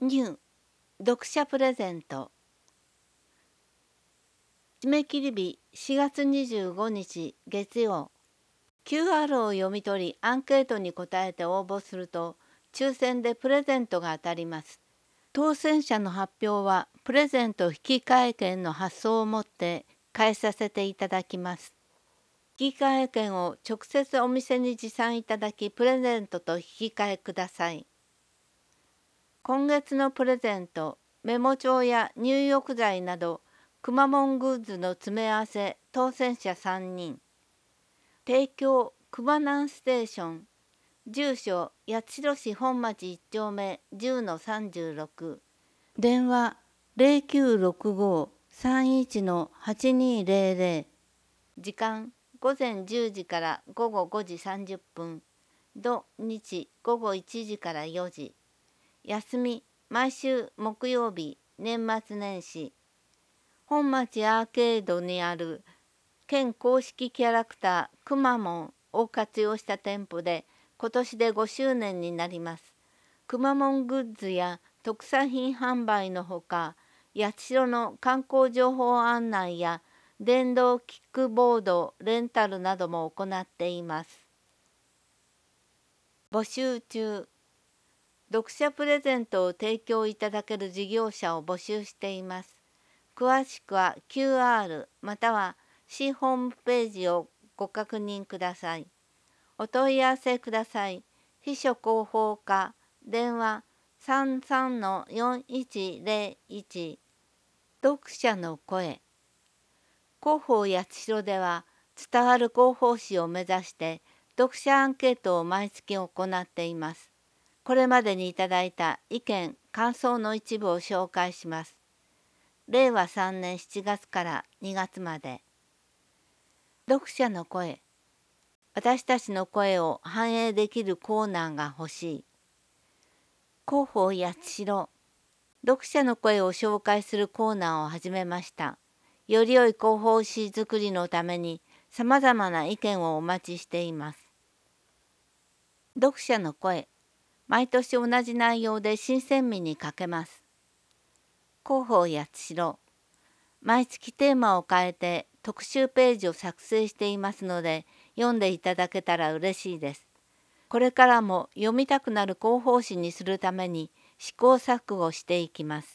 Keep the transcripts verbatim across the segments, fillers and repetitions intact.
ニュー読者プレゼント。締め切り日しがつにじゅうごにち月曜。キューアール を読み取りアンケートに答えて応募すると抽選でプレゼントが当たります。当選者の発表はプレゼント引換券の発送をもって返させていただきます。引換券を直接お店に持参いただきプレゼントと引き換えください。今月のプレゼント、メモ帳や入浴剤などくまモングッズの詰め合わせ当選者さんにん。提供くまなんステーション。住所八代市本町いち丁目 じゅうのさんじゅうろく。電話 ゼロきゅうろくご さんいち はちにゼロゼロ。時間ごぜんじゅうじからごごごじさんじゅっぷん。土日ごごいちじからよじ。休み毎週木曜日、年末年始。本町アーケードにある県公式キャラクターくまモンを活用した店舗で今年でごしゅうねんになります。くまモングッズや特産品販売のほか、八代の観光情報案内や電動キックボードレンタルなども行っています。募集中。読者プレゼントを提供いただける事業者を募集しています。詳しくは キューアール または市ホームページをご確認ください。お問い合わせください。秘書広報課電話 さんさんのよんいちゼロいち。読者の声。広報八代では伝わる広報誌を目指して読者アンケートを毎月行っています。これまでにいただいた意見・感想の一部を紹介します。れいわさんねんしちがつからにがつまで。読者の声。私たちの声を反映できるコーナーが欲しい。広報八代。読者の声を紹介するコーナーを始めました。より良い広報誌作りのためにさまざまな意見をお待ちしています。読者の声。毎年同じ内容で新鮮味に欠けます。広報八代。毎月テーマを変えて特集ページを作成していますので読んでいただけたら嬉しいです。これからも読みたくなる広報誌にするために試行錯誤していきます。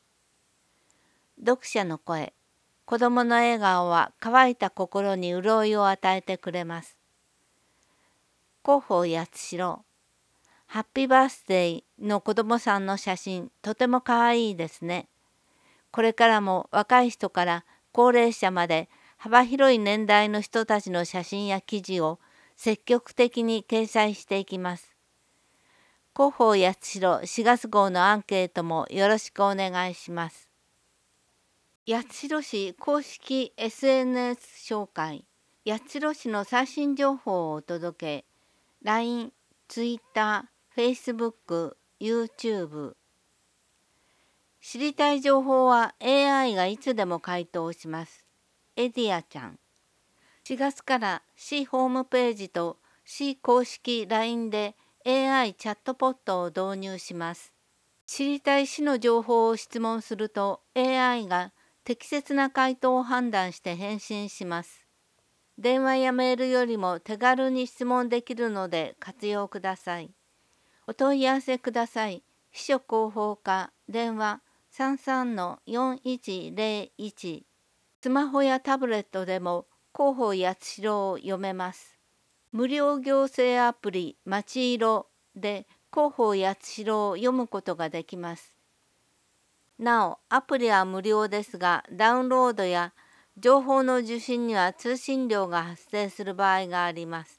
読者の声。子どもの笑顔は乾いた心に潤いを与えてくれます。広報八代。ハッピーバースデーの子どもさんの写真、とてもかわいいですね。これからも若い人から高齢者まで幅広い年代の人たちの写真や記事を積極的に掲載していきます。広報八代しがつ号のアンケートもよろしくお願いします。八代市公式 エスエヌエス 紹介。八代市の最新情報をお届け。ライン、ツイッター、Facebook、YouTube。知りたい情報は エーアイ がいつでも回答します。エディアちゃん。しがつから市ホームページと市公式 ライン で エーアイ チャットポットを導入します。知りたい市の情報を質問すると エーアイ が適切な回答を判断して返信します。電話やメールよりも手軽に質問できるので活用ください。お問い合わせください。秘書広報課電話 さんさんのよんいちゼロいち。スマホやタブレットでも広報八代を読めます。無料行政アプリまちいろで広報八代を読むことができます。なお、アプリは無料ですが、ダウンロードや情報の受信には通信料が発生する場合があります。